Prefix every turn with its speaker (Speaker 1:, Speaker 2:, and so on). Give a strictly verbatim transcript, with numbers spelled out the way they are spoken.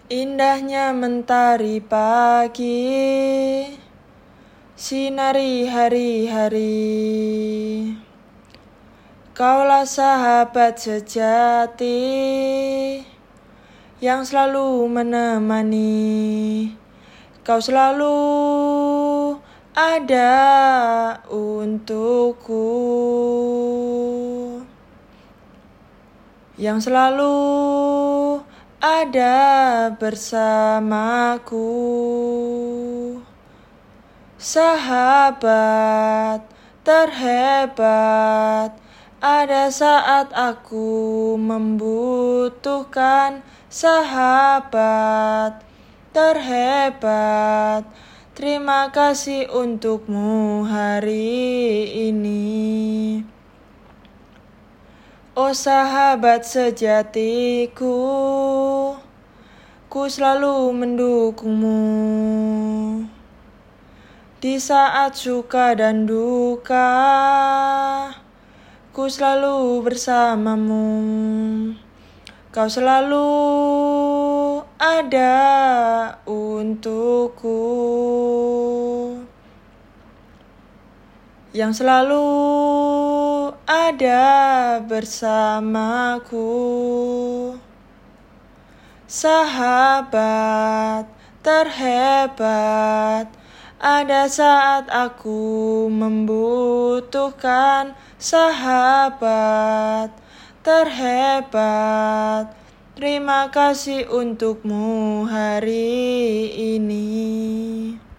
Speaker 1: Indahnya mentari pagi, sinari hari-hari. Kaulah sahabat sejati yang selalu menemani. Kau selalu ada untukku, yang selalu ada bersamaku. Sahabat terhebat, ada saat aku membutuhkan. Sahabat terhebat, terima kasih untukmu hari ini. Oh sahabat sejatiku, ku selalu mendukungmu di saat suka dan duka. Ku selalu bersamamu, kau selalu ada untukku, yang selalu ada bersamaku. Sahabat terhebat, ada saat aku membutuhkan. Sahabat terhebat, terima kasih untukmu hari ini.